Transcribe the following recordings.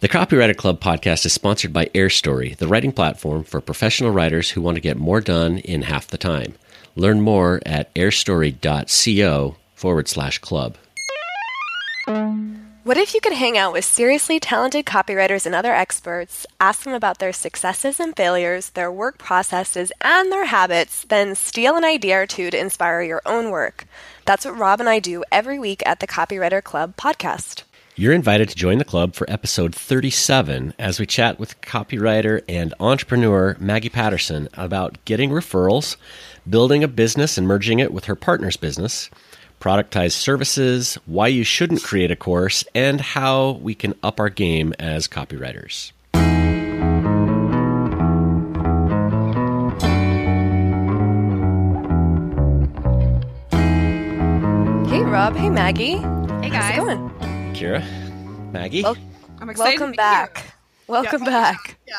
The Copywriter Club podcast is sponsored by AirStory, the writing platform for professional writers who want to get more done in half the time. Learn more at airstory.co/club. What if you could hang out with seriously talented copywriters and other experts, ask them about their successes and failures, their work processes, and their habits, then steal an idea or two to inspire your own work? That's what Rob and I do every week at the Copywriter Club podcast. You're invited to join the club for episode 37 as we chat with copywriter and entrepreneur Maggie Patterson about getting referrals, building a business and merging it with her partner's business, productized services, why you shouldn't create a course, and how we can up our game as copywriters. Hey, Rob. Hey, Maggie. Hey, guys. How's it going? Kira, Maggie. I'm excited. Welcome back. Welcome back. Yeah.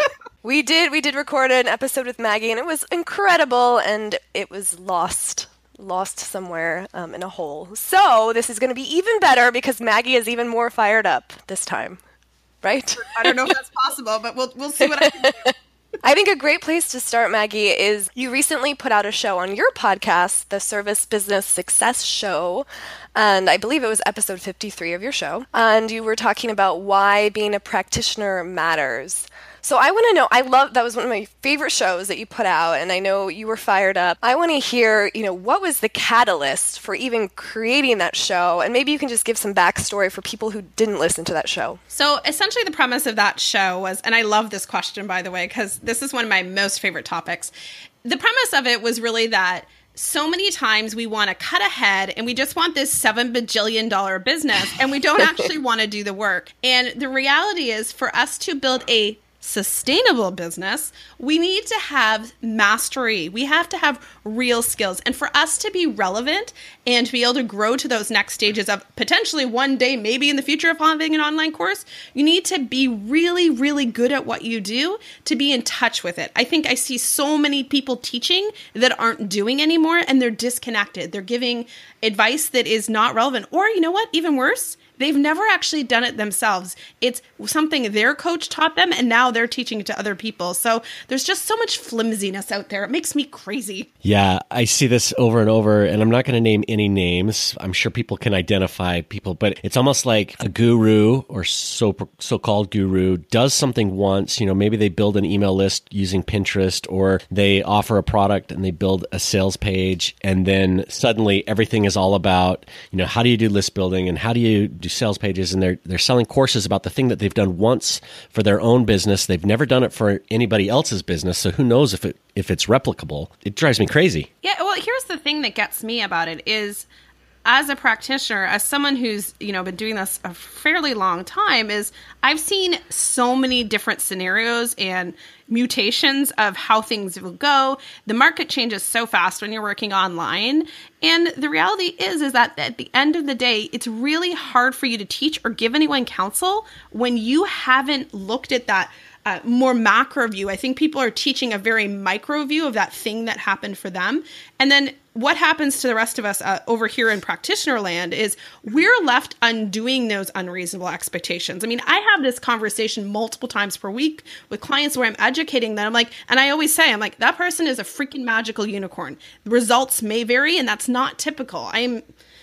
We did record an episode with Maggie, and it was incredible, and it was lost somewhere in a hole. So this is going to be even better because Maggie is even more fired up this time, right? I don't know if that's possible, but we'll see what I can do. I think a great place to start, Maggie, is you recently put out a show on your podcast, the Service Business Success Show, and I believe it was episode 53 of your show, and you were talking about why being a practitioner matters. So I want to know, that was one of my favorite shows that you put out, and I know you were fired up. I want to hear, what was the catalyst for even creating that show? And maybe you can just give some backstory for people who didn't listen to that show. So essentially the premise of that show was, and I love this question, by the way, because this is one of my most favorite topics. The premise of it was really that so many times we want to cut ahead and we just want this $7 bajillion business and we don't actually want to do the work. And the reality is for us to build a sustainable business, we need to have mastery. We have to have real skills. And for us to be relevant and to be able to grow to those next stages of potentially one day, maybe in the future of having an online course, you need to be really, really good at what you do to be in touch with it. I think I see so many people teaching that aren't doing anymore and they're disconnected. They're giving advice that is not relevant. Or you know what? Even worse, they've never actually done it themselves. It's something their coach taught them, and now they're teaching it to other people. So there's just so much flimsiness out there. It makes me crazy. Yeah, I see this over and over, and I'm not going to name any names. I'm sure people can identify people, but it's almost like a guru or so-called guru does something once. Maybe they build an email list using Pinterest, or they offer a product and they build a sales page, and then suddenly everything is all about, how do you do list building and how do you do sales pages, and they're selling courses about the thing that they've done once for their own business. They've never done it for anybody else's business, so who knows if it's replicable. It drives me crazy. Yeah, well, here's the thing that gets me about it is, as a practitioner, as someone who's, been doing this a fairly long time, is I've seen so many different scenarios and mutations of how things will go. The market changes so fast when you're working online. And the reality is that at the end of the day, it's really hard for you to teach or give anyone counsel when you haven't looked at that more macro view. I think people are teaching a very micro view of that thing that happened for them. And then what happens to the rest of us over here in practitioner land is we're left undoing those unreasonable expectations. I mean, I have this conversation multiple times per week with clients where I'm educating them. And I always say, that person is a freaking magical unicorn. The results may vary, and that's not typical. I'm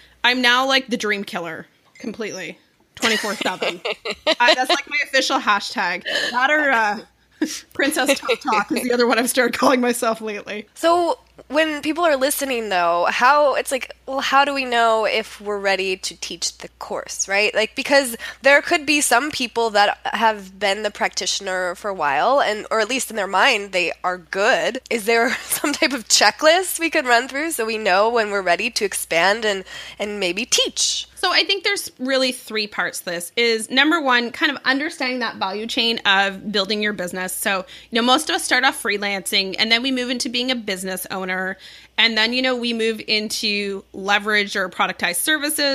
now like the dream killer completely. 24/7. That's like my official hashtag. That or Princess Talk is the other one I've started calling myself lately. So when people are listening, though, how do we know if we're ready to teach the course, right? Because there could be some people that have been the practitioner for a while, or at least in their mind, they are good. Is there some type of checklist we could run through so we know when we're ready to expand and maybe teach? So I think there's really three parts to this. Is number one, kind of understanding that value chain of building your business. So, most of us start off freelancing and then we move into being a business owner. And then, we move into leverage or productized services.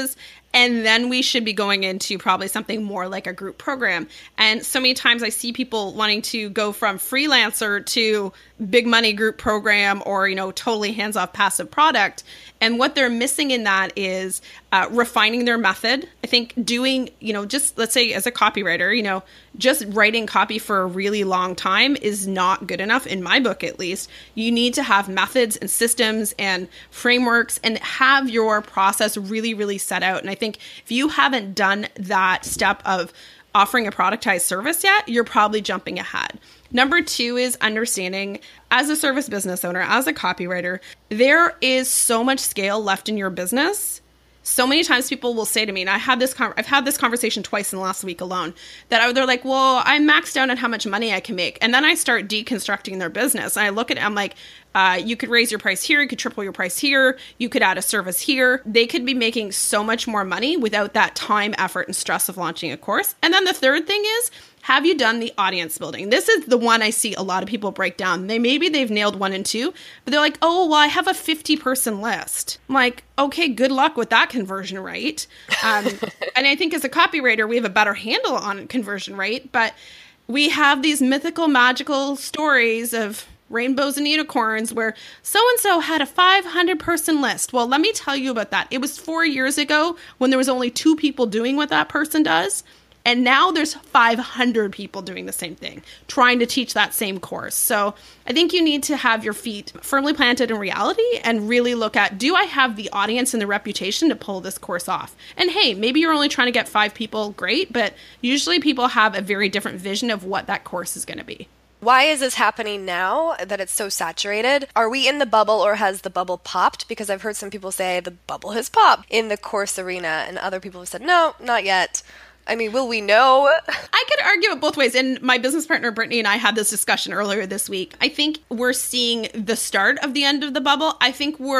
And then we should be going into probably something more like a group program. And so many times I see people wanting to go from freelancer to big money group program or, totally hands-off passive product. And what they're missing in that is refining their method. I think doing, just let's say as a copywriter, just writing copy for a really long time is not good enough in my book, at least. You need to have methods and systems and frameworks and have your process really, really set out. And I think if you haven't done that step of offering a productized service yet, you're probably jumping ahead. Number 2 is understanding, as a service business owner, as a copywriter, there is so much scale left in your business. So many times people will say to me, and I've had this conversation twice in the last week alone, that they're like, well, I'm maxed out on how much money I can make. And then I start deconstructing their business. And I look at it, I'm like, you could raise your price here, you could triple your price here, you could add a service here. They could be making so much more money without that time, effort, and stress of launching a course. And then the third thing is, have you done the audience building? This is the one I see a lot of people break down. Maybe they've nailed 1 and 2, but they're like, oh, well, I have a 50-person list. I'm like, okay, good luck with that conversion rate. And I think as a copywriter, we have a better handle on conversion rate, but we have these mythical, magical stories of rainbows and unicorns where so-and-so had a 500-person list. Well, let me tell you about that. It was 4 years ago when there was only 2 people doing what that person does. And now there's 500 people doing the same thing, trying to teach that same course. So I think you need to have your feet firmly planted in reality and really look at, do I have the audience and the reputation to pull this course off? And hey, maybe you're only trying to get 5 people, great, but usually people have a very different vision of what that course is going to be. Why is this happening now that it's so saturated? Are we in the bubble or has the bubble popped? Because I've heard some people say the bubble has popped in the course arena and other people have said, no, not yet. I mean, will we know? I could argue it both ways. And my business partner, Brittany, and I had this discussion earlier this week. I think we're seeing the start of the end of the bubble. I think we're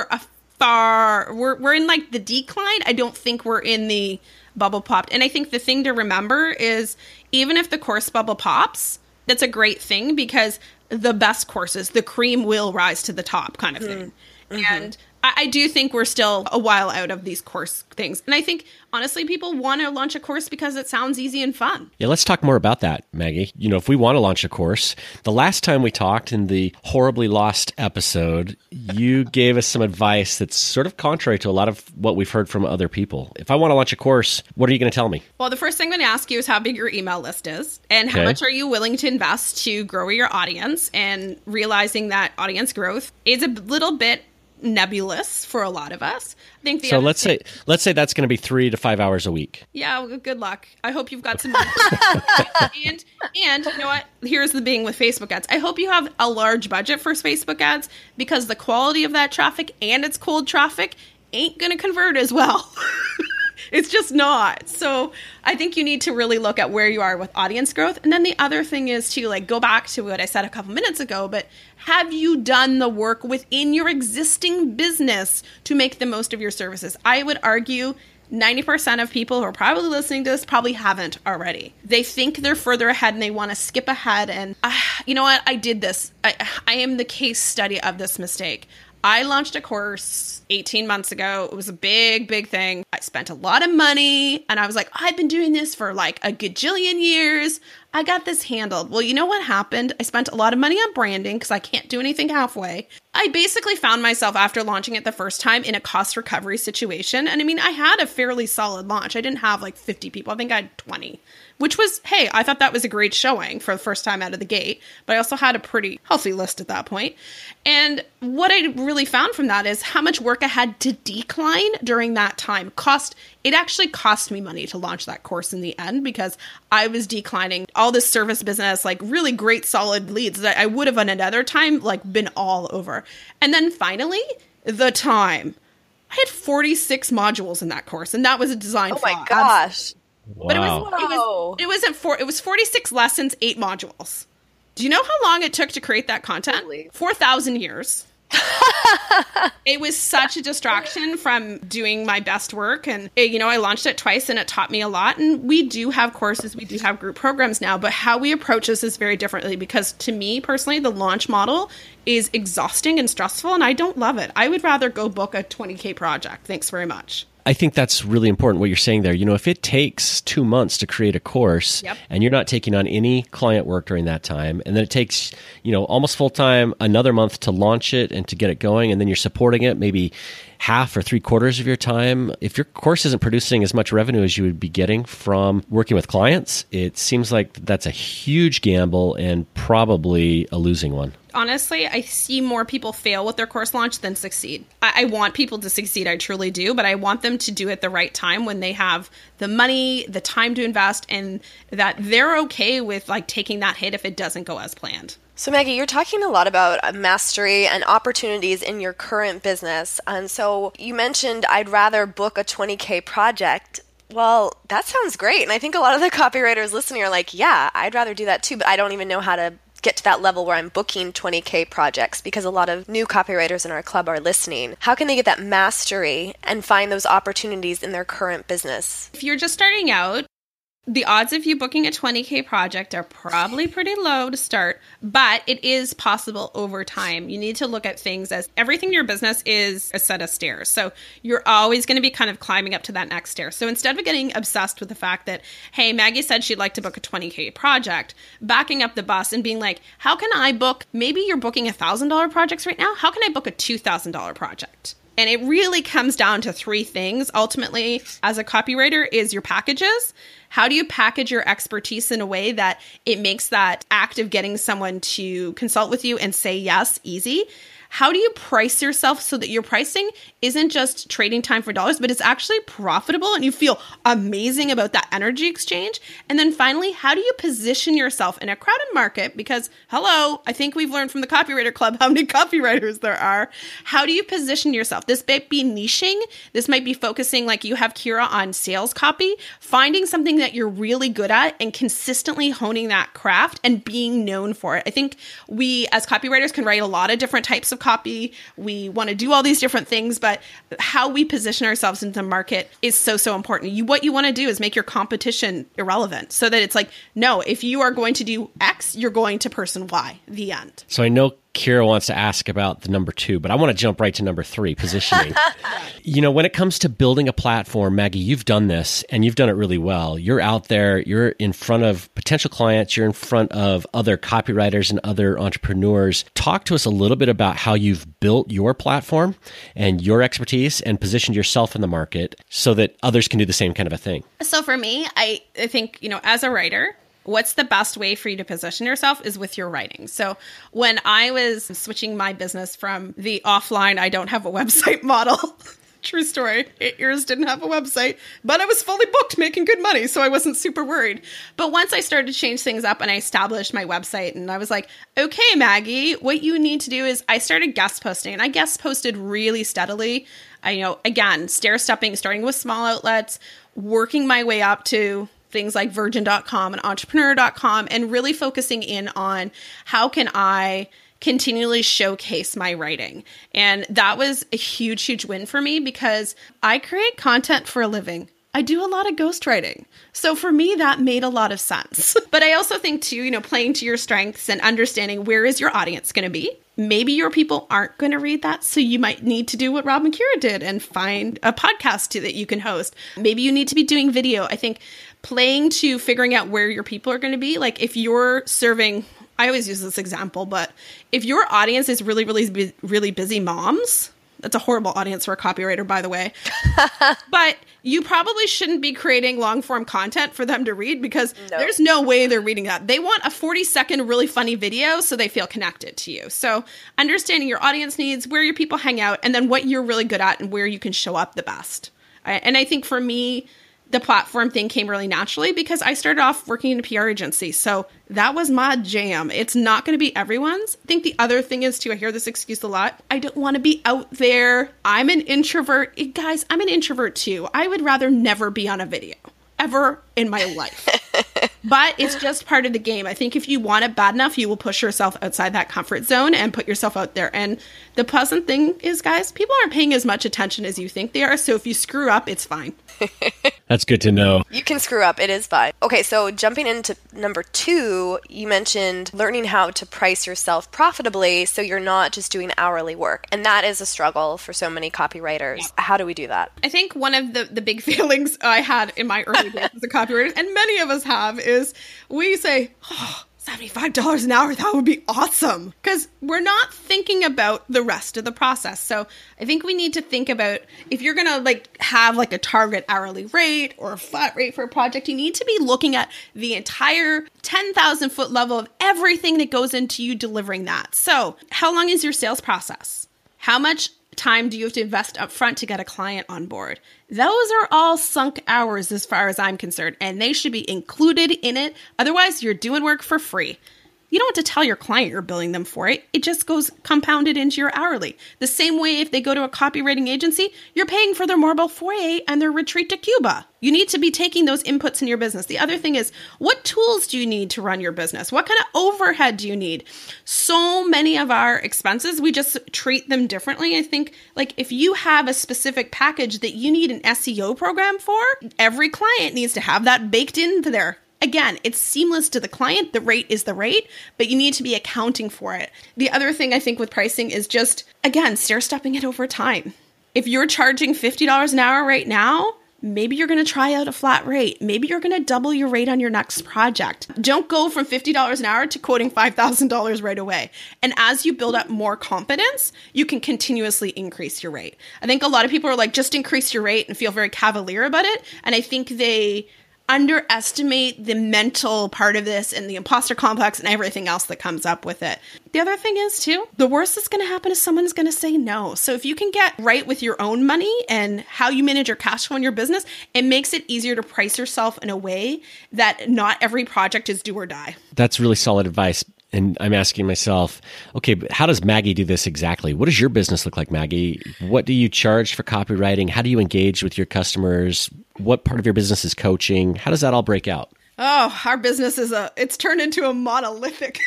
in like the decline. I don't think we're in the bubble popped. And I think the thing to remember is even if the course bubble pops, that's a great thing because the best courses, the cream will rise to the top kind of thing. Mm-hmm. And I do think we're still a while out of these course things. And I think, honestly, people want to launch a course because it sounds easy and fun. Yeah, let's talk more about that, Maggie. If we want to launch a course, the last time we talked in the Horribly Lost episode, you gave us some advice that's sort of contrary to a lot of what we've heard from other people. If I want to launch a course, what are you going to tell me? Well, the first thing I'm going to ask you is how big your email list is and how much are you willing to invest to grow your audience, and realizing that audience growth is a little bit nebulous for a lot of us. I think so. Let's say that's going to be 3 to 5 hours a week. Yeah, well, good luck. I hope you've got some money. and you know what? Here's the thing with Facebook ads. I hope you have a large budget for Facebook ads because the quality of that traffic and it's cold traffic ain't going to convert as well. It's just not. So I think you need to really look at where you are with audience growth. And then the other thing is to go back to what I said a couple minutes ago, but have you done the work within your existing business to make the most of your services? I would argue 90% of people who are probably listening to this probably haven't already. They think they're further ahead and they want to skip ahead. And you know what? I did this. I am the case study of this mistake. I launched a course 18 months ago. It was a big, big thing. I spent a lot of money and I was like, I've been doing this for like a gajillion years. I got this handled. Well, you know what happened? I spent a lot of money on branding because I can't do anything halfway. I basically found myself after launching it the first time in a cost recovery situation. And I mean, I had a fairly solid launch. I didn't have like 50 people. I think I had 20. Which was, hey, I thought that was a great showing for the first time out of the gate. But I also had a pretty healthy list at that point. And what I really found from that is how much work I had to decline during that time. It actually cost me money to launch that course in the end because I was declining all this service business, like really great solid leads that I would have at another time like been all over. And then finally, the time. I had 46 modules in that course, and that was a design flaw. Oh my gosh. Wow. But it was 46 lessons, 8 modules. Do you know how long it took to create that content? 4,000 years. It was such a distraction from doing my best work. And, I launched it twice and it taught me a lot. And we do have courses, we do have group programs now, but how we approach this is very differently because to me personally, the launch model is exhausting and stressful and I don't love it. I would rather go book a 20K project. Thanks very much. I think that's really important what you're saying there. If it takes 2 months to create a course and you're not taking on any client work during that time, and then it takes, almost full time, another month to launch it and to get it going, and then you're supporting it maybe half or 3/4 of your time. If your course isn't producing as much revenue as you would be getting from working with clients, it seems like that's a huge gamble and probably a losing one. Honestly, I see more people fail with their course launch than succeed. I want people to succeed, I truly do, but I want them to do it the right time when they have the money, the time to invest, and that they're okay with taking that hit if it doesn't go as planned. So Maggie, you're talking a lot about mastery and opportunities in your current business. And so you mentioned I'd rather book a 20K project. Well, that sounds great. And I think a lot of the copywriters listening are like, yeah, I'd rather do that too, but I don't even know how to get to that level where I'm booking 20K projects, because a lot of new copywriters in our club are listening. How can they get that mastery and find those opportunities in their current business? If you're just starting out, the odds of you booking a 20K project are probably pretty low to start, but it is possible over time. You need to look at things as everything in your business is a set of stairs. So you're always going to be kind of climbing up to that next stair. So instead of getting obsessed with the fact that, hey, Maggie said she'd like to book a 20K project, backing up the bus and being like, how can I book, maybe you're booking $1,000 projects right now. How can I book a $2,000 project? And it really comes down to 3 things. Ultimately, as a copywriter, is your packages. How do you package your expertise in a way that it makes that act of getting someone to consult with you and say yes easy? How do you price yourself so that your pricing isn't just trading time for dollars, but it's actually profitable and you feel amazing about that energy exchange? And then finally, how do you position yourself in a crowded market? Because, hello, I think we've learned from the Copywriter Club how many copywriters there are. How do you position yourself? This might be niching. This might be focusing, like you have Kira, on sales copy, finding something that you're really good at and consistently honing that craft and being known for it. I think we as copywriters can write a lot of different types of copy. We want to do all these different things, but how we position ourselves in the market is so important. What you want to do is make your competition irrelevant so that it's like, no, if you are going to do X, you're going to person Y, the end. So I know Kira wants to ask about the number 2, but I want to jump right to number 3, positioning. When it comes to building a platform, Maggie, you've done this and you've done it really well. You're out there, you're in front of potential clients, you're in front of other copywriters and other entrepreneurs. Talk to us a little bit about how you've built your platform and your expertise and positioned yourself in the market so that others can do the same kind of a thing. So for me, I think, as a writer, what's the best way for you to position yourself is with your writing. So when I was switching my business from the offline, I don't have a website model, true story, 8 years didn't have a website, but I was fully booked making good money, so I wasn't super worried. But once I started to change things up and I established my website and I was like, okay, Maggie, what you need to do is I started guest posting, and I guest posted really steadily. Again, stair-stepping, starting with small outlets, working my way up to things like Virgin.com and Entrepreneur.com, and really focusing in on how can I continually showcase my writing. And that was a huge win for me because I create content for a living. I do a lot of ghostwriting. So for me, that made a lot of sense. But I also think too, playing to your strengths and understanding where is your audience going to be. Maybe your people aren't going to read that, so you might need to do what Rob and Kira did and find a podcast that you can host. Maybe you need to be doing video. I think playing to figuring out where your people are going to be. Like if you're serving, I always use this example, but if your audience is really busy moms, that's a horrible audience for a copywriter, by the way. But you probably shouldn't be creating long form content for them to read because there's no way they're reading that. They want a 40-second really funny video so they feel connected to you. So understanding your audience needs, where your people hang out, and then what you're really good at and where you can show up the best. And I think for me, the platform thing came really naturally because I started off working in a PR agency. So that was my jam. It's not going to be everyone's. I think the other thing is too, I hear this excuse a lot. I don't want to be out there. I'm an introvert. Guys, I'm an introvert too. I would rather never be on a video ever in my life. But it's just part of the game. I think if you want it bad enough, you will push yourself outside that comfort zone and put yourself out there. And the pleasant thing is, guys, people aren't paying as much attention as you think they are. So if you screw up, it's fine. That's good to know. You can screw up. It is fine. Okay, so jumping into number 2, you mentioned learning how to price yourself profitably so you're not just doing hourly work. And that is a struggle for so many copywriters. Yep. How do we do that? I think one of the big failings I had in my early days as a copywriter, and many of us have, is we say, $75 an hour, that would be awesome. Because we're not thinking about the rest of the process. So I think we need to think about, if you're going to have a target hourly rate or a flat rate for a project, you need to be looking at the entire 10,000 foot level of everything that goes into you delivering that. So how long is your sales process? How much time do you have to invest up front to get a client on board? Those are all sunk hours as far as I'm concerned, and they should be included in it. Otherwise, you're doing work for free. You don't have to tell your client you're billing them for it. It just goes compounded into your hourly. The same way if they go to a copywriting agency, you're paying for their Marble Foyer and their retreat to Cuba. You need to be taking those inputs in your business. The other thing is, what tools do you need to run your business? What kind of overhead do you need? So many of our expenses, we just treat them differently. I think if you have a specific package that you need an SEO program for, every client needs to have that baked into there. Again, it's seamless to the client. The rate is the rate, but you need to be accounting for it. The other thing I think with pricing is just, again, stair-stepping it over time. If you're charging $50 an hour right now, maybe you're going to try out a flat rate. Maybe you're going to double your rate on your next project. Don't go from $50 an hour to quoting $5,000 right away. And as you build up more confidence, you can continuously increase your rate. I think a lot of people are just increase your rate and feel very cavalier about it. And I think they underestimate the mental part of this and the imposter complex and everything else that comes up with it. The other thing is too, the worst that's going to happen is someone's going to say no. So if you can get right with your own money and how you manage your cash flow in your business, it makes it easier to price yourself in a way that not every project is do or die. That's really solid advice. And I'm asking myself, okay, but how does Maggie do this exactly? What does your business look like, Maggie? What do you charge for copywriting? How do you engage with your customers? What part of your business is coaching? How does that all break out? Oh, our business it's turned into a monolithic.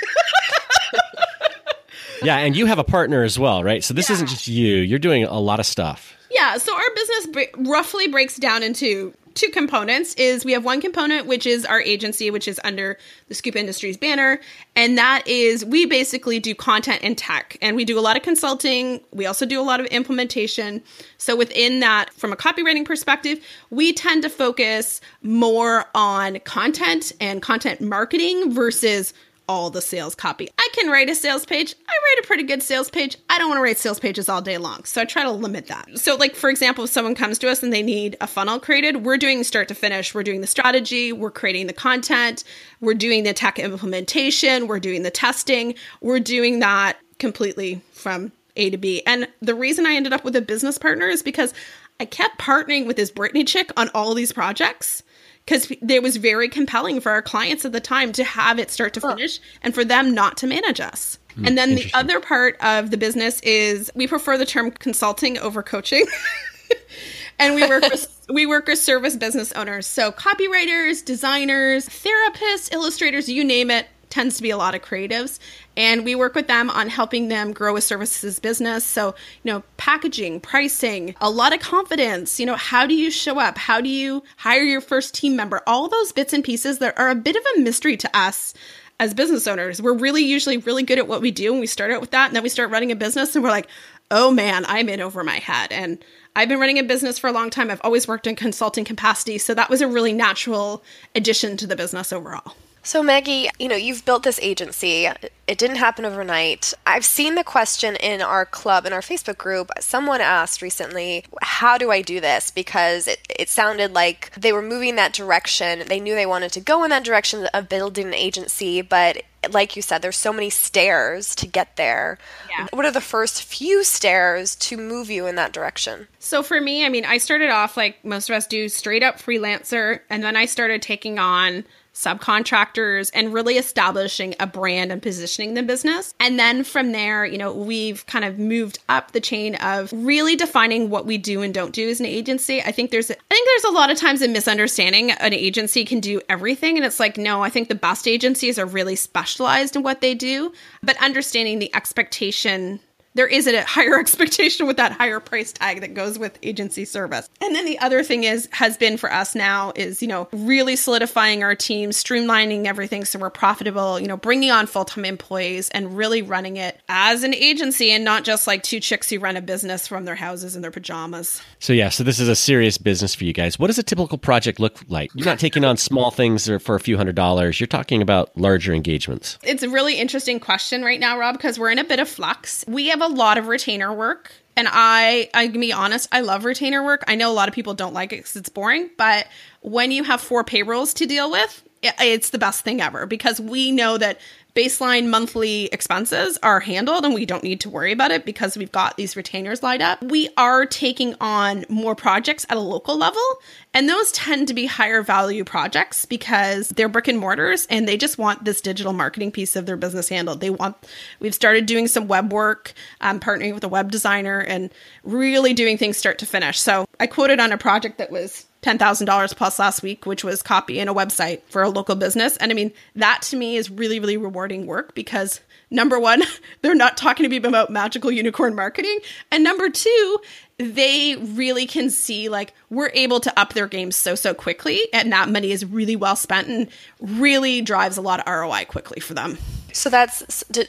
Yeah, and you have a partner as well, right? So this isn't just you. You're doing a lot of stuff. Yeah, so our business roughly breaks down into 2 components. Is we have one component, which is our agency, which is under the Scoop Industries banner. And that is, we basically do content and tech. And we do a lot of consulting. We also do a lot of implementation. So within that, from a copywriting perspective, we tend to focus more on content and content marketing versus all the sales copy. I can write a sales page. I write a pretty good sales page. I don't want to write sales pages all day long. So I try to limit that. So for example, if someone comes to us and they need a funnel created, we're doing start to finish. We're doing the strategy. We're creating the content. We're doing the tech implementation. We're doing the testing. We're doing that completely from A to B. And the reason I ended up with a business partner is because I kept partnering with this Brittany chick on all these projects, because it was very compelling for our clients at the time to have it start to finish and for them not to manage us. And then the other part of the business is we prefer the term consulting over coaching. And we work with service business owners. So copywriters, designers, therapists, illustrators, you name it. Tends to be a lot of creatives, and we work with them on helping them grow a services business. So, packaging, pricing, a lot of confidence, how do you show up? How do you hire your first team member? All those bits and pieces that are a bit of a mystery to us as business owners. We're usually really good at what we do, and we start out with that, and then we start running a business, and we're like, oh man, I'm in over my head. And I've been running a business for a long time. I've always worked in consulting capacity, so that was a really natural addition to the business overall. So Maggie, you've built this agency. It didn't happen overnight. I've seen the question in our club, in our Facebook group. Someone asked recently, how do I do this? Because it sounded like they were moving that direction. They knew they wanted to go in that direction of building an agency, but like you said, there's so many stairs to get there. Yeah. What are the first few stairs to move you in that direction? So for me, I started off like most of us do, straight up freelancer, and then I started taking on subcontractors, and really establishing a brand and positioning the business. And then from there, we've kind of moved up the chain of really defining what we do and don't do as an agency. I think there's a lot of times a misunderstanding. An agency can do everything. And it's like, no, I think the best agencies are really specialized in what they do, but understanding the expectation. There is a higher expectation with that higher price tag that goes with agency service. And then the other thing has been for us now is, really solidifying our team, streamlining everything so we're profitable, bringing on full-time employees and really running it as an agency and not just like two chicks who run a business from their houses in their pajamas. So this is a serious business for you guys. What does a typical project look like? You're not taking on small things for a few $100s. You're talking about larger engagements. It's a really interesting question right now, Rob, because we're in a bit of flux. We have a lot of retainer work. And I can be honest, I love retainer work. I know a lot of people don't like it because it's boring, but when you have 4 payrolls to deal with, it's the best thing ever because we know that baseline monthly expenses are handled and we don't need to worry about it because we've got these retainers lined up. We are taking on more projects at a local level, and those tend to be higher value projects because they're brick and mortars and they just want this digital marketing piece of their business handled. We've started doing some web work, partnering with a web designer and really doing things start to finish. So I quoted on a project that was $10,000 plus last week, which was copy and a website for a local business. And I mean, that to me is really, really rewarding work because number one, they're not talking to me about magical unicorn marketing. And number two, they really can see like we're able to up their game so quickly. And that money is really well spent and really drives a lot of ROI quickly for them. So that's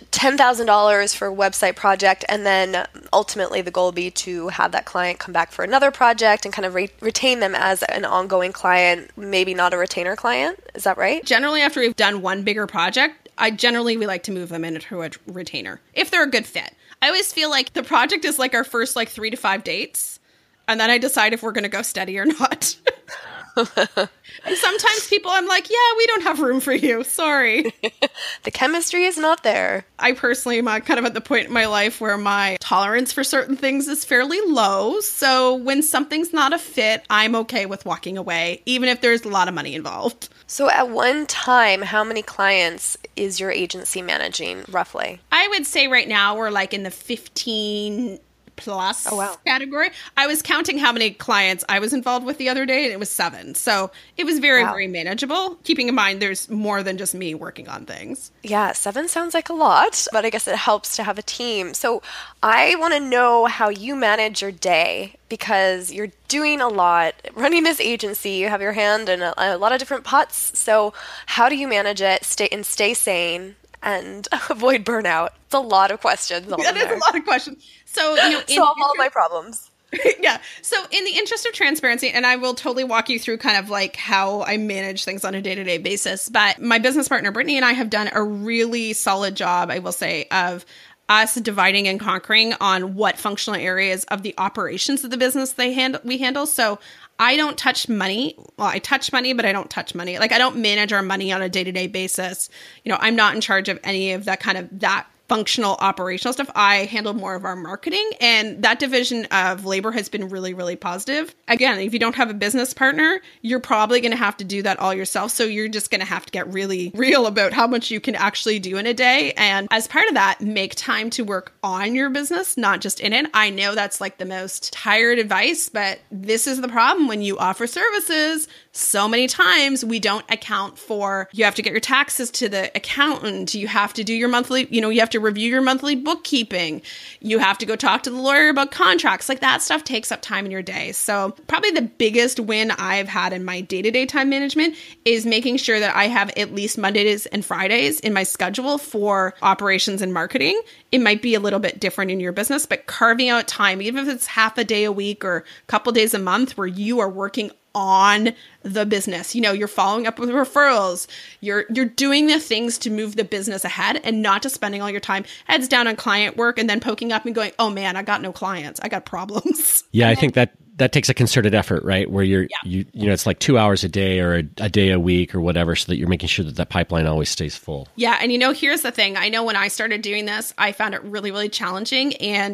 $10,000 for a website project, and then ultimately the goal will be to have that client come back for another project and kind of retain them as an ongoing client, maybe not a retainer client. Is that right? Generally, after we've done one bigger project, we like to move them into a retainer if they're a good fit. I always feel like the project is like our first 3 to 5 dates, and then I decide if we're going to go steady or not. And sometimes people, I'm like, yeah, we don't have room for you. Sorry. The chemistry is not there. I personally am kind of at the point in my life where my tolerance for certain things is fairly low. So when something's not a fit, I'm okay with walking away, even if there's a lot of money involved. So at one time, how many clients is your agency managing, roughly? I would say right now we're like in the 15 plus category. I was counting how many clients I was involved with the other day, and it was 7. So it was very, very manageable, keeping in mind there's more than just me working on things. Yeah, 7 sounds like a lot, but I guess it helps to have a team. So I want to know how you manage your day, because you're doing a lot, running this agency, you have your hand in a lot of different pots. So how do you manage it, stay sane, and avoid burnout? It's a lot of questions. That is a lot of questions. So, solve all my problems. Yeah. So in the interest of transparency, and I will totally walk you through kind of like how I manage things on a day-to-day basis, but my business partner, Brittany, and I have done a really solid job, I will say, of us dividing and conquering on what functional areas of the operations of the business we handle. So I don't touch money. Well, I touch money, but I don't touch money. Like I don't manage our money on a day-to-day basis. I'm not in charge of any of that functional operational stuff. I handle more of our marketing, and that division of labor has been really, really positive. Again, if you don't have a business partner, you're probably going to have to do that all yourself. So you're just going to have to get really real about how much you can actually do in a day. And as part of that, make time to work on your business, not just in it. I know that's like the most tired advice, but this is the problem when you offer services. So many times we don't account for, you have to get your taxes to the accountant. You have to do your monthly, you have to review your monthly bookkeeping. You have to go talk to the lawyer about contracts. Like that stuff takes up time in your day. So probably the biggest win I've had in my day-to-day time management is making sure that I have at least Mondays and Fridays in my schedule for operations and marketing. It might be a little bit different in your business, but carving out time, even if it's half a day a week or a couple days a month where you are working on the business. You're following up with referrals. You're doing the things to move the business ahead and not just spending all your time heads down on client work and then poking up and going, oh man, I got no clients. I got problems. Yeah, I think that takes a concerted effort, right? Where it's like 2 hours a day or a day a week or whatever, so that you're making sure that pipeline always stays full. Yeah. And here's the thing. I know when I started doing this, I found it really, really challenging. And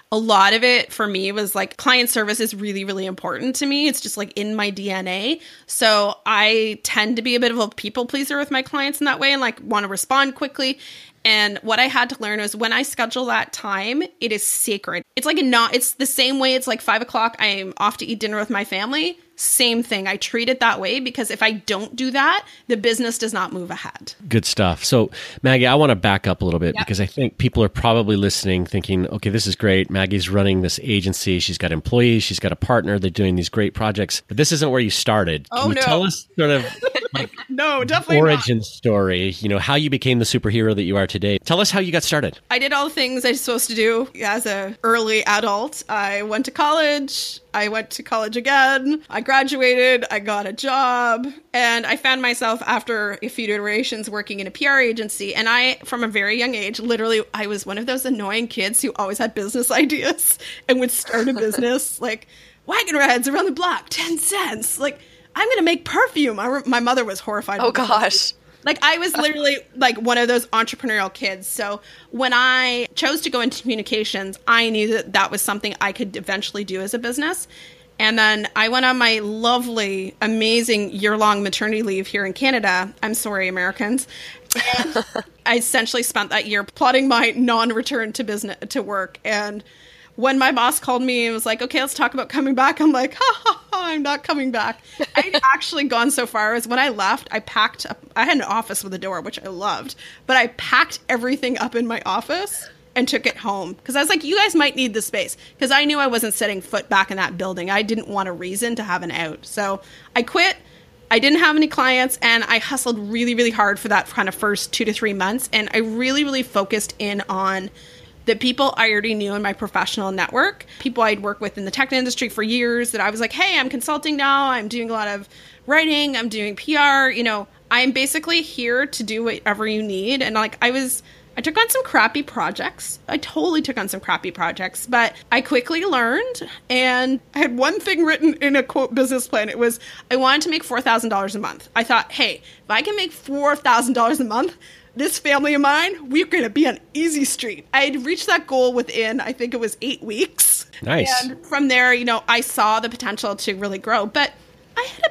a lot of it for me was like client service is really, really important to me. It's just like in my DNA. So I tend to be a bit of a people pleaser with my clients in that way and like want to respond quickly. And what I had to learn was when I schedule that time, it is sacred. It's like it's the same way it's like 5 o'clock. I'm off to eat dinner with my family. Same thing. I treat it that way because if I don't do that, the business does not move ahead. Good stuff. So Maggie, I want to back up a little bit because I think people are probably listening thinking, okay, this is great. Maggie's running this agency. She's got employees. She's got a partner. They're doing these great projects, but this isn't where you started. Can you tell us sort of like no, definitely origin story, how you became the superhero that you are today? Tell us how you got started. I did all the things I was supposed to do as an early adult. I went to college. I went to college again. I graduated. I got a job. And I found myself after a few iterations working in a PR agency. And I, from a very young age, literally, I was one of those annoying kids who always had business ideas and would start a business like wagon rides around the block, 10 cents. Like, I'm going to make perfume. My mother was horrified. Oh, gosh. Like, I was literally like one of those entrepreneurial kids. So when I chose to go into communications, I knew that that was something I could eventually do as a business. And then I went on my lovely, amazing year-long maternity leave here in Canada. I'm sorry, Americans. And I essentially spent that year plotting my non-return to work. And when my boss called me and was like, okay, let's talk about coming back, I'm like, I'm not coming back. I'd actually gone so far as when I left, I packed up, I had an office with a door, which I loved, but I packed everything up in my office and took it home. Because I was like, you guys might need this space. Because I knew I wasn't setting foot back in that building. I didn't want a reason to have an out. So I quit. I didn't have any clients, and I hustled really, really hard for that kind of first 2 to 3 months. And I really, really focused in on the people I already knew in my professional network, people I'd worked with in the tech industry for years that I was like, hey, I'm consulting now. I'm doing a lot of writing. I'm doing PR. I'm basically here to do whatever you need. And like, I took on some crappy projects. I totally took on some crappy projects, but I quickly learned, and I had one thing written in a quote business plan. It was, I wanted to make $4,000 a month. I thought, hey, if I can make $4,000 a month, this family of mine, we're going to be on easy street. I had reached that goal within, I think it was 8 weeks. Nice. And from there, I saw the potential to really grow. But I had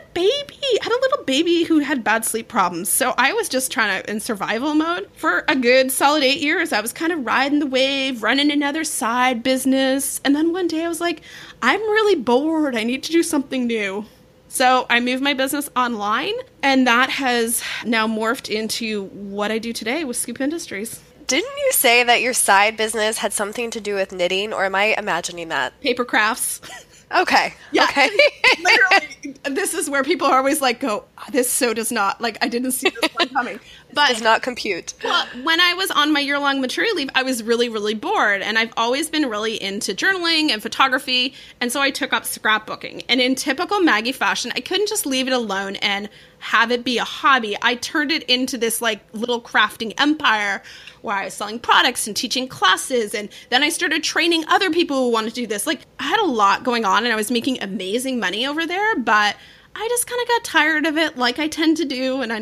a little baby who had bad sleep problems. So I was just trying to, in survival mode for a good solid 8 years. I was kind of riding the wave, running another side business. And then one day I was like, I'm really bored. I need to do something new. So I moved my business online, and that has now morphed into what I do today with Scoop Industries. Didn't you say that your side business had something to do with knitting, or am I imagining that? Paper crafts. Okay. Yeah. Okay. Literally, this is where people are always like, this so does not, like, I didn't see this one coming. But does not compute. Well, when I was on my year-long maternity leave, I was really, really bored. And I've always been really into journaling and photography. And so I took up scrapbooking. And in typical Maggie fashion, I couldn't just leave it alone and have it be a hobby. I turned it into this like little crafting empire where I was selling products and teaching classes. And then I started training other people who wanted to do this. Like, I had a lot going on and I was making amazing money over there, but I just kind of got tired of it like I tend to do. And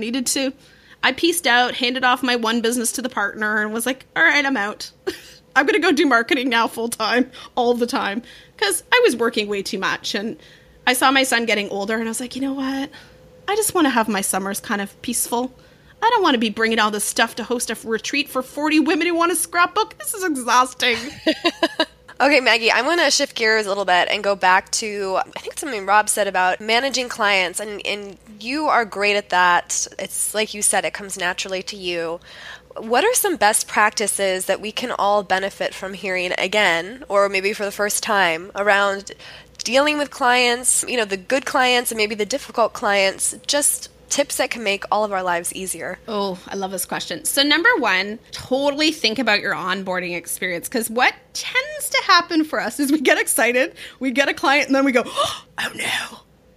I pieced out, handed off my one business to the partner and was like, all right, I'm out. I'm going to go do marketing now full time, all the time. Because I was working way too much. And I saw my son getting older and I was like, you know what? I just want to have my summers kind of peaceful. I don't want to be bringing all this stuff to host a retreat for 40 women who want to scrapbook. This is exhausting. Okay, Maggie, I'm going to shift gears a little bit and go back to, I think something Rob said about managing clients, and you are great at that. It's like you said, it comes naturally to you. What are some best practices that we can all benefit from hearing again, or maybe for the first time, around dealing with clients, the good clients and maybe the difficult clients, just tips that can make all of our lives easier? Oh, I love this question. So number one, totally think about your onboarding experience, because what tends to happen for us is we get excited, we get a client, and then we go, oh no,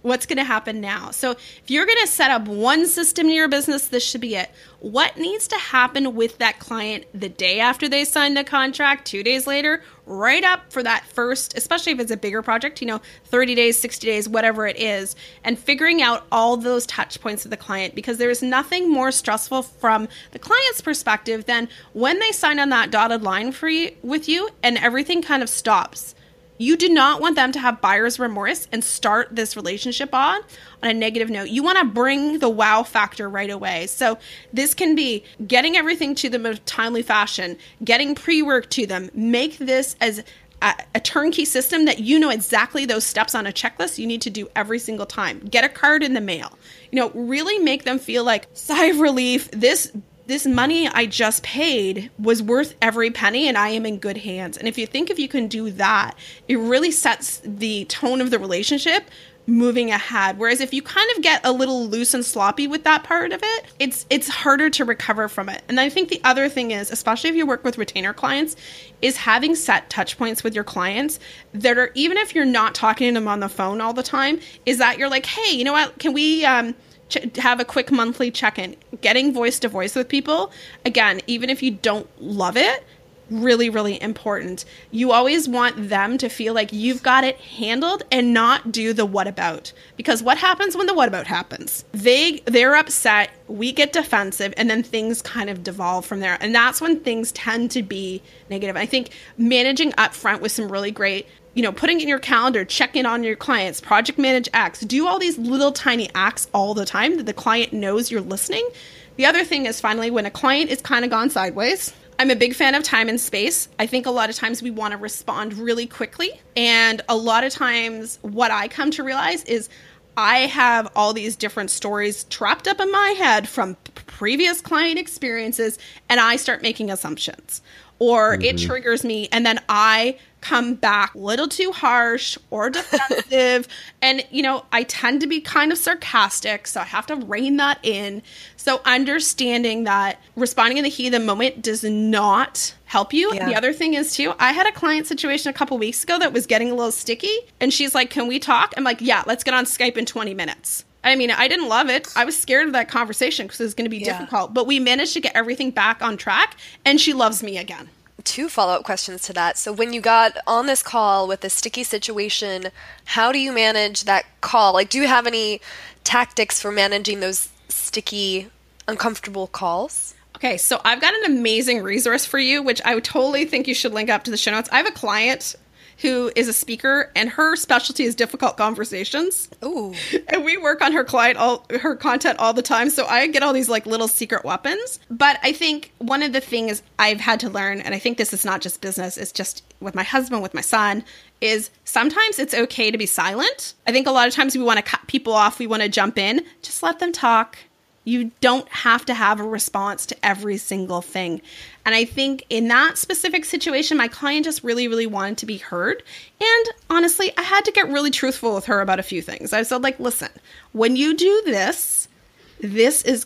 What's going to happen now? So if you're going to set up one system in your business, this should be it. What needs to happen with that client the day after they sign the contract, 2 days later, right up for that first, especially if it's a bigger project, 30 days, 60 days, whatever it is, and figuring out all those touch points with the client, because there is nothing more stressful from the client's perspective than when they sign on that dotted line with you and everything kind of stops. You do not want them to have buyer's remorse and start this relationship on a negative note. You want to bring the wow factor right away. So this can be getting everything to them in a timely fashion, getting pre-work to them, make this as a turnkey system that you know exactly those steps on a checklist you need to do every single time. Get a card in the mail. Really make them feel like sigh of relief. This money I just paid was worth every penny and I am in good hands. And if you can do that, it really sets the tone of the relationship moving ahead. Whereas if you kind of get a little loose and sloppy with that part of it, it's harder to recover from it. And I think the other thing is, especially if you work with retainer clients, is having set touch points with your clients that are, even if you're not talking to them on the phone all the time, is that you're like, hey, you know what, can we have a quick monthly check-in? Getting voice to voice with people, again, even if you don't love it, really, really important. You always want them to feel like you've got it handled and not do the what about. Because what happens when the what about happens? They're upset, we get defensive, and then things kind of devolve from there. And that's when things tend to be negative. I think managing upfront with some really great, putting in your calendar, check in on your clients, project manage acts, do all these little tiny acts all the time that the client knows you're listening. The other thing is, finally, when a client is kind of gone sideways, I'm a big fan of time and space. I think a lot of times we want to respond really quickly. And a lot of times what I come to realize is I have all these different stories trapped up in my head from previous client experiences, and I start making assumptions. Or it triggers me, and then I come back a little too harsh or defensive. And, I tend to be kind of sarcastic, so I have to rein that in. So understanding that responding in the heat of the moment does not help you. Yeah. The other thing is, too, I had a client situation a couple weeks ago that was getting a little sticky, and she's like, can we talk? I'm like, yeah, let's get on Skype in 20 minutes. I mean, I didn't love it. I was scared of that conversation because it was going to be difficult. But we managed to get everything back on track, and she loves me again. 2 follow-up questions to that. So when you got on this call with a sticky situation, how do you manage that call? Like, do you have any tactics for managing those sticky, uncomfortable calls? Okay, so I've got an amazing resource for you, which I would totally think you should link up to the show notes. I have a client who is a speaker, and her specialty is difficult conversations. Ooh. And we work on her content all the time, so I get all these like little secret weapons. But I think one of the things I've had to learn, and I think this is not just business, it's just with my husband, with my son, is sometimes it's okay to be silent. I think a lot of times we want to cut people off, we want to jump in. Just let them talk. You don't have to have a response to every single thing. And I think in that specific situation, my client just really, really wanted to be heard. And honestly, I had to get really truthful with her about a few things. I said, like, listen, when you do this, this is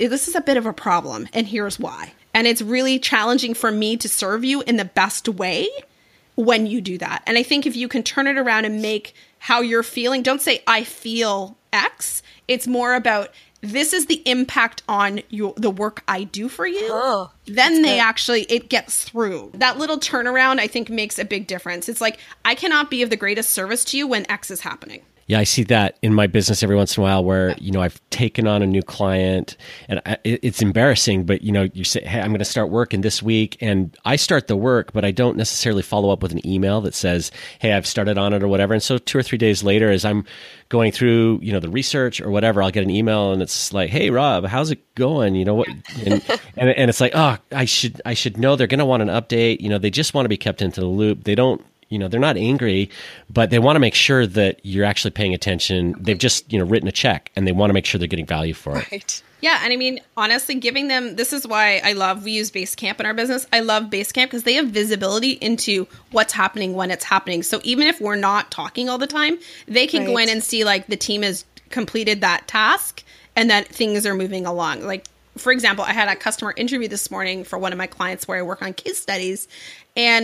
a bit of a problem. And here's why. And it's really challenging for me to serve you in the best way when you do that. And I think if you can turn it around and make how you're feeling, don't say, I feel X. It's more about, this is the impact on the work I do for you. Then it gets through. That little turnaround, I think, makes a big difference. It's like, I cannot be of the greatest service to you when X is happening. Yeah, I see that in my business every once in a while where, I've taken on a new client and it's embarrassing, but, you say, hey, I'm going to start work in this week, and I start the work, but I don't necessarily follow up with an email that says, hey, I've started on it or whatever. And so 2 or 3 days later, as I'm going through, the research or whatever, I'll get an email and it's like, hey, Rob, how's it going? What? And it's like, oh, I should know they're going to want an update. They just want to be kept into the loop. They don't, they're not angry, but they want to make sure that you're actually paying attention. They've just, written a check and they want to make sure they're getting value for it. Right. Yeah. And I mean, honestly, giving them, this is why we use Basecamp in our business. I love Basecamp because they have visibility into what's happening when it's happening. So even if we're not talking all the time, they can go in and see like the team has completed that task and that things are moving along. Like, for example, I had a customer interview this morning for one of my clients where I work on case studies, and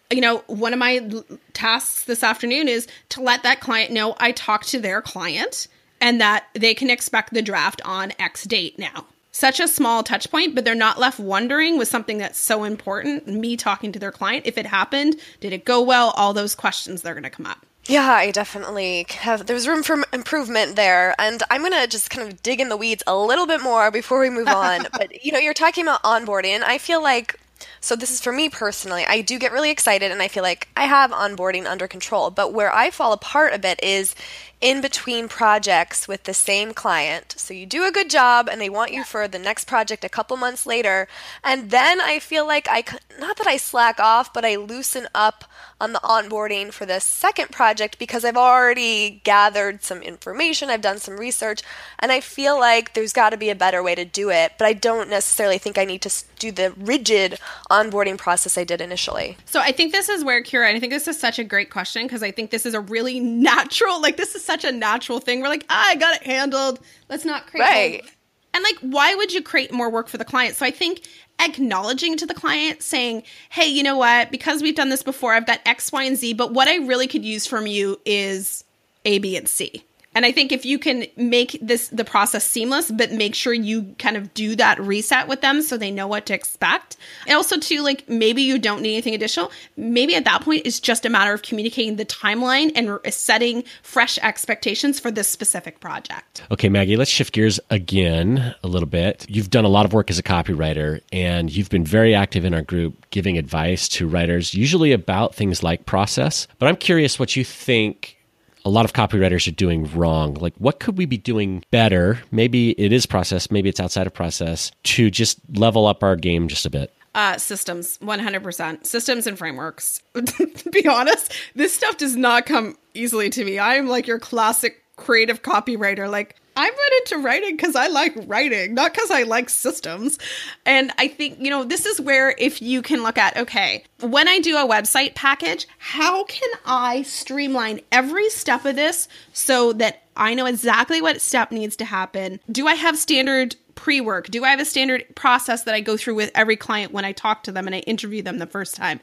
one of my tasks this afternoon is to let that client know I talked to their client and that they can expect the draft on X date now. Such a small touch point, but they're not left wondering with something that's so important, me talking to their client. If it happened, did it go well? All those questions, they're going to come up. Yeah, I definitely there's room for improvement there. And I'm going to just kind of dig in the weeds a little bit more before we move on. But, you're talking about onboarding, and I feel like, so this is for me personally, I do get really excited and I feel like I have onboarding under control. But where I fall apart a bit is in between projects with the same client. So you do a good job and they want you for the next project a couple months later. And then I feel like not that I slack off, but I loosen up on the onboarding for the second project because I've already gathered some information, I've done some research, and I feel like there's got to be a better way to do it, but I don't necessarily think I need to do the rigid onboarding process I did initially. So I think this is where, Kira, and I think this is such a great question because I think this is a really natural, this is such a natural thing. We're like, I got it handled. Let's not create right. And why would you create more work for the client? So I think acknowledging to the client, saying, hey, you know what, because we've done this before, I've got X, Y, and Z, but what I really could use from you is A, B, and C. And I think if you can make the process seamless, but make sure you kind of do that reset with them so they know what to expect. And also too, maybe you don't need anything additional. Maybe at that point, it's just a matter of communicating the timeline and setting fresh expectations for this specific project. Okay, Maggie, let's shift gears again a little bit. You've done a lot of work as a copywriter, and you've been very active in our group giving advice to writers, usually about things like process. But I'm curious what you think a lot of copywriters are doing wrong. What could we be doing better? Maybe it is process, maybe it's outside of process, to just level up our game just a bit. Systems, 100%. Systems and frameworks. To be honest, this stuff does not come easily to me. I'm your classic creative copywriter. I went into writing because I like writing, not because I like systems. And I think, this is where if you can look at, okay, when I do a website package, how can I streamline every step of this so that I know exactly what step needs to happen? Do I have standard pre-work? Do I have a standard process that I go through with every client when I talk to them and I interview them the first time?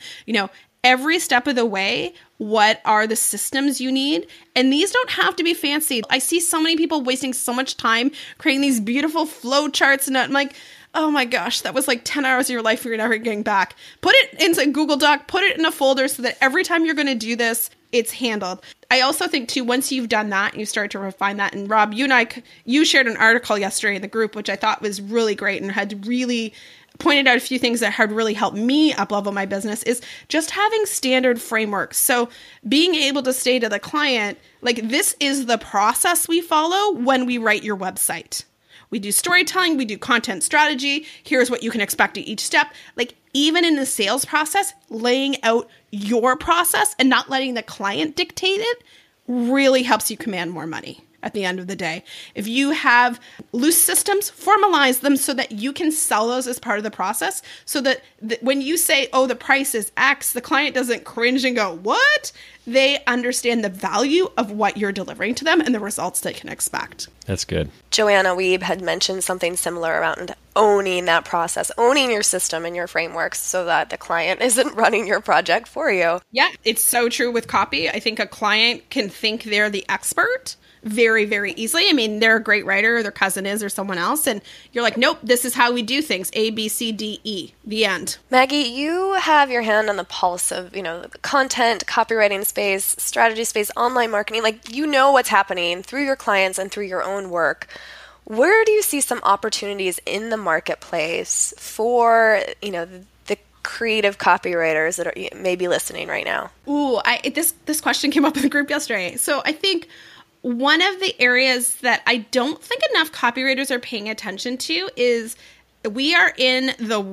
Every step of the way, what are the systems you need? And these don't have to be fancy. I see so many people wasting so much time creating these beautiful flow charts, and I'm like, oh my gosh, that was 10 hours of your life you're never getting back. Put it into a Google Doc, put it in a folder so that every time you're going to do this, it's handled. I also think too, once you've done that and you start to refine that, and Rob, you shared an article yesterday in the group, which I thought was really great and had really pointed out a few things that had really helped me up-level my business, is just having standard frameworks. So being able to say to the client, this is the process we follow when we write your website. We do storytelling, we do content strategy. Here's what you can expect at each step. Even in the sales process, laying out your process and not letting the client dictate it really helps you command more money at the end of the day. If you have loose systems, formalize them so that you can sell those as part of the process, so that when you say, oh, the price is X, the client doesn't cringe and go, what? They understand the value of what you're delivering to them and the results they can expect. That's good. Joanna Wiebe had mentioned something similar around owning that process, owning your system and your frameworks so that the client isn't running your project for you. Yeah, it's so true with copy. I think a client can think they're the expert very, very easily. I mean, they're a great writer, their cousin is, or someone else, and you're like, nope, this is how we do things. A, B, C, D, E. The end. Maggie, you have your hand on the pulse of, the content, copywriting space, strategy space, online marketing. You know what's happening through your clients and through your own work. Where do you see some opportunities in the marketplace for, the creative copywriters that are maybe listening right now? Ooh, this question came up in the group yesterday. So I think one of the areas that I don't think enough copywriters are paying attention to is we are in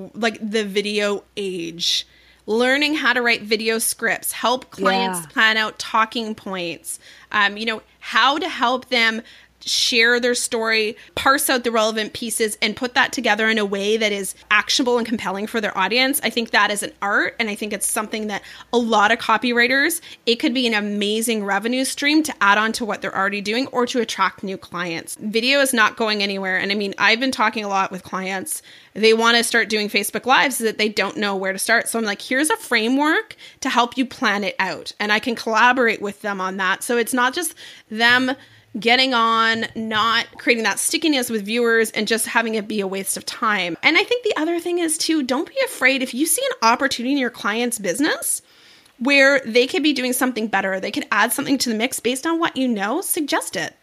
the video age. Learning how to write video scripts, help clients plan out talking points, how to help them share their story, parse out the relevant pieces, and put that together in a way that is actionable and compelling for their audience. I think that is an art, and I think it's something that a lot of copywriters, it could be an amazing revenue stream to add on to what they're already doing or to attract new clients. Video is not going anywhere. And I mean, I've been talking a lot with clients. They want to start doing Facebook Lives that they don't know where to start. So I'm like, here's a framework to help you plan it out. And I can collaborate with them on that. So it's not just them getting on, not creating that stickiness with viewers and just having it be a waste of time. And I think the other thing is too, don't be afraid if you see an opportunity in your client's business where they could be doing something better, they could add something to the mix based on what you know, suggest it.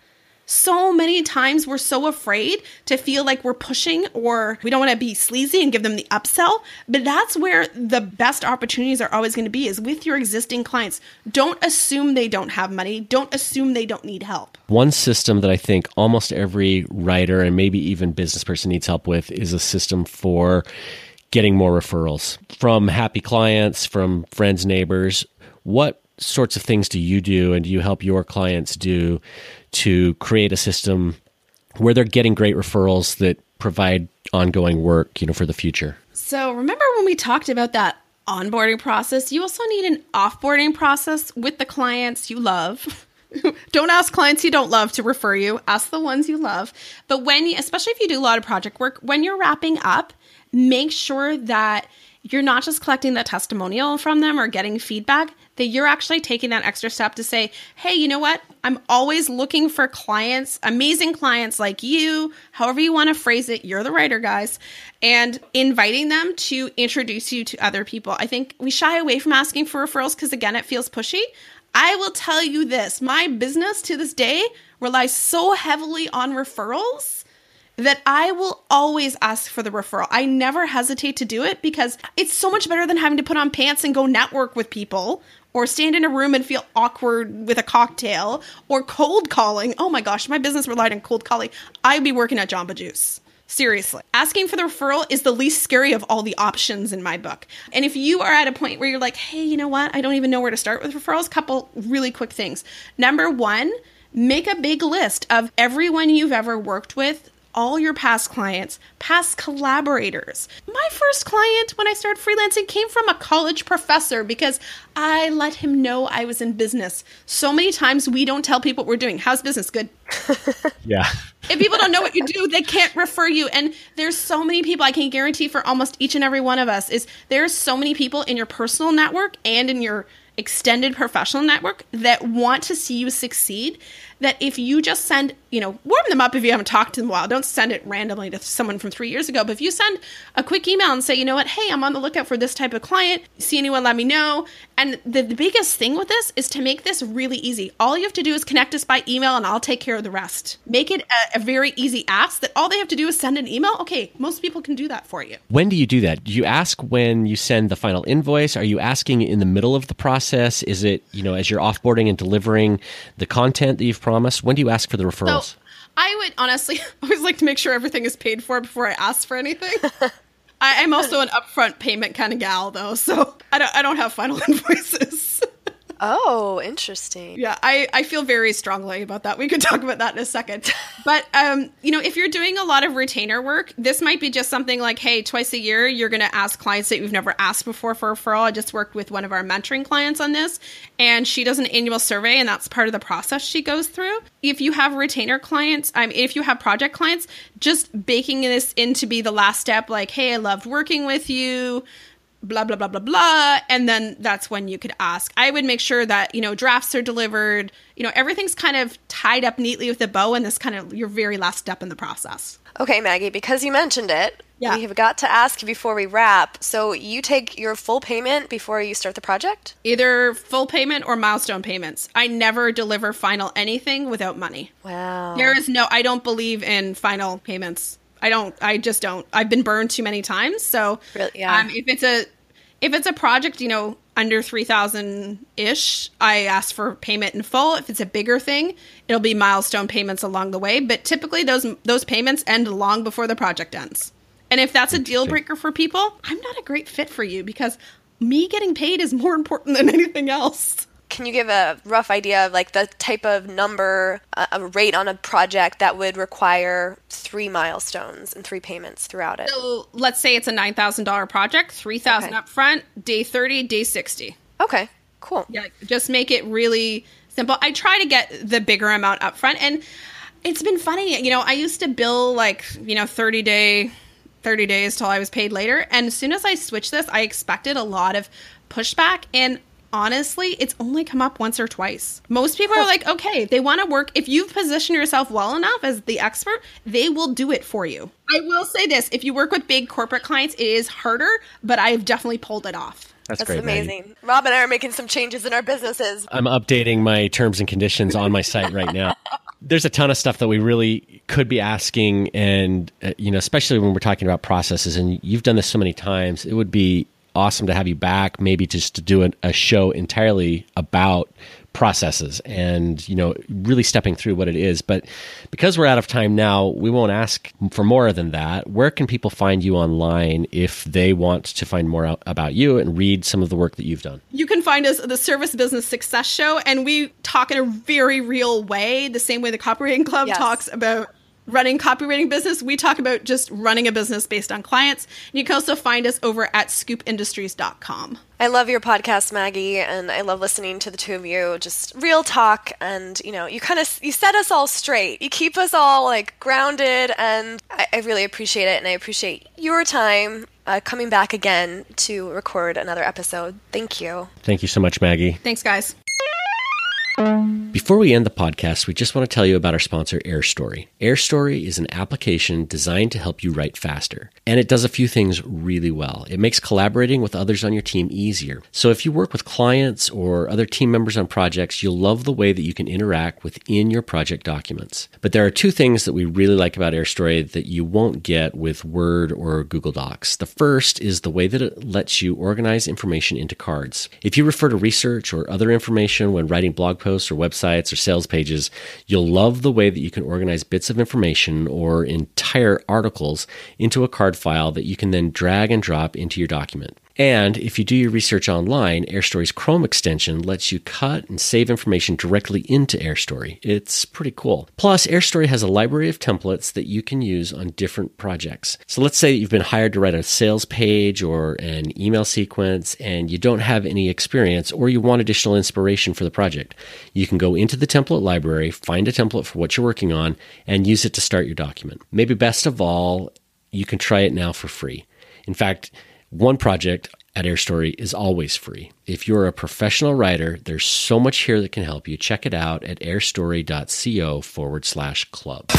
So many times we're so afraid to feel like we're pushing or we don't want to be sleazy and give them the upsell. But that's where the best opportunities are always going to be, is with your existing clients. Don't assume they don't have money. Don't assume they don't need help. One system that I think almost every writer and maybe even business person needs help with is a system for getting more referrals from happy clients, from friends, neighbors. What sorts of things do you do and do you help your clients do to create a system where they're getting great referrals that provide ongoing work, for the future? So remember when we talked about that onboarding process, you also need an offboarding process with the clients you love. Don't ask clients you don't love to refer you. Ask the ones you love. But especially if you do a lot of project work, when you're wrapping up, make sure that you're not just collecting that testimonial from them or getting feedback, that you're actually taking that extra step to say, hey, you know what? I'm always looking for clients, amazing clients like you, however you want to phrase it. You're the writer, guys. And inviting them to introduce you to other people. I think we shy away from asking for referrals because, again, it feels pushy. I will tell you this. My business to this day relies so heavily on referrals that I will always ask for the referral. I never hesitate to do it because it's so much better than having to put on pants and go network with people or stand in a room and feel awkward with a cocktail or cold calling. Oh my gosh, my business relied on cold calling. I'd be working at Jamba Juice. Seriously. Asking for the referral is the least scary of all the options in my book. And if you are at a point where you're like, hey, you know what? I don't even know where to start with referrals. Couple really quick things. Number one, make a big list of everyone you've ever worked with, all your past clients, past collaborators. My first client when I started freelancing came from a college professor because I let him know I was in business. So many times we don't tell people what we're doing. How's business? Good. Yeah. If people don't know what you do, they can't refer you. And there's so many people, I can guarantee for almost each and every one of us, is there's so many people in your personal network and in your extended professional network that want to see you succeed, that if you just send, warm them up if you haven't talked to them in a while. Don't send it randomly to someone from 3 years ago. But if you send a quick email and say, you know what, hey, I'm on the lookout for this type of client. See anyone, let me know. And the biggest thing with this is to make this really easy. All you have to do is connect us by email and I'll take care of the rest. Make it a very easy ask that all they have to do is send an email. Okay, most people can do that for you. When do you do that? Do you ask when you send the final invoice? Are you asking in the middle of the process? Is it, as you're offboarding and delivering the content that you've promised? When do you ask for the referrals? So, I would honestly always like to make sure everything is paid for before I ask for anything. I'm also an upfront payment kind of gal, though, so I don't have final invoices. Oh, interesting. Yeah, I feel very strongly about that. We could talk about that in a second. But, if you're doing a lot of retainer work, this might be just something like, hey, twice a year, you're going to ask clients that you've never asked before for a referral. I just worked with one of our mentoring clients on this, and she does an annual survey, and that's part of the process she goes through. If you have retainer clients, if you have project clients, just baking this in to be the last step, like, hey, I loved working with you, blah, blah, blah, blah, blah. And then that's when you could ask. I would make sure that, drafts are delivered, everything's kind of tied up neatly with a bow, and this kind of your very last step in the process. Okay, Maggie, because you mentioned it, yeah, we have got to ask before we wrap. So you take your full payment before you start the project? Either full payment or milestone payments. I never deliver final anything without money. Wow. I don't believe in final payments. I just don't. I've been burned too many times. So really, yeah. If it's a project, under 3,000-ish, I ask for payment in full. If it's a bigger thing, it'll be milestone payments along the way. But typically those payments end long before the project ends. And if that's a deal breaker for people, I'm not a great fit for you because me getting paid is more important than anything else. can you give a rough idea of like the type of number, a rate on a project that would require 3 milestones and 3 payments throughout it? So let's say it's a $9,000 project, $3,000 up front, day 30, day 60. Okay, cool. Yeah, just make it really simple. I try to get the bigger amount up front, and it's been funny. You know, I used to bill like, 30 days till I was paid later. And as soon as I switched this, I expected a lot of pushback. And honestly, it's only come up once or twice. Most people are like, okay, they want to work. If you've positioned yourself well enough as the expert, they will do it for you. I will say this, if you work with big corporate clients, it is harder, but I've definitely pulled it off. That's great, amazing. Maggie. Rob and I are making some changes in our businesses. I'm updating my terms and conditions on my site right now. There's a ton of stuff that we really could be asking, and especially when we're talking about processes, and you've done this so many times, it would be awesome to have you back, maybe just to do a show entirely about processes and, really stepping through what it is. But because we're out of time now, we won't ask for more than that. Where can people find you online if they want to find more about you and read some of the work that you've done? You can find us at the Service Business Success Show, and we talk in a very real way, the same way the Copywriting Club talks about running copywriting business. We talk about just running a business based on clients. And you can also find us over at scoopindustries.com. I love your podcast, Maggie, and I love listening to the two of you. Just real talk, and you set us all straight. You keep us all like grounded, and I really appreciate it. And I appreciate your time coming back again to record another episode. Thank you. Thank you so much, Maggie. Thanks, guys. Before we end the podcast, we just want to tell you about our sponsor, AirStory. AirStory is an application designed to help you write faster, and it does a few things really well. It makes collaborating with others on your team easier. So if you work with clients or other team members on projects, you'll love the way that you can interact within your project documents. But there are 2 things that we really like about AirStory that you won't get with Word or Google Docs. The first is the way that it lets you organize information into cards. If you refer to research or other information when writing blog posts or websites or sales pages, you'll love the way that you can organize bits of information or entire articles into a card file that you can then drag and drop into your document. And if you do your research online, AirStory's Chrome extension lets you cut and save information directly into AirStory. It's pretty cool. Plus, AirStory has a library of templates that you can use on different projects. So let's say that you've been hired to write a sales page or an email sequence, and you don't have any experience, or you want additional inspiration for the project. You can go into the template library, find a template for what you're working on, and use it to start your document. Maybe best of all, you can try it now for free. In fact, one project at AirStory is always free. If you're a professional writer, there's so much here that can help you. Check it out at airstory.co/club.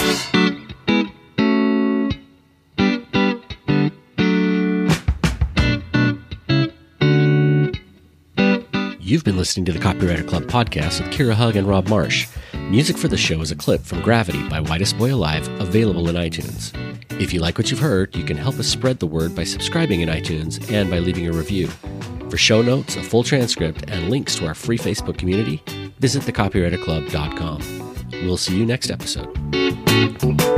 You've been listening to the Copywriter Club podcast with Kira Hug and Rob Marsh. Music for the show is a clip from Gravity by Whitest Boy Alive, available in iTunes. If you like what you've heard, you can help us spread the word by subscribing in iTunes and by leaving a review. For show notes, a full transcript, and links to our free Facebook community, visit thecopywriterclub.com. We'll see you next episode.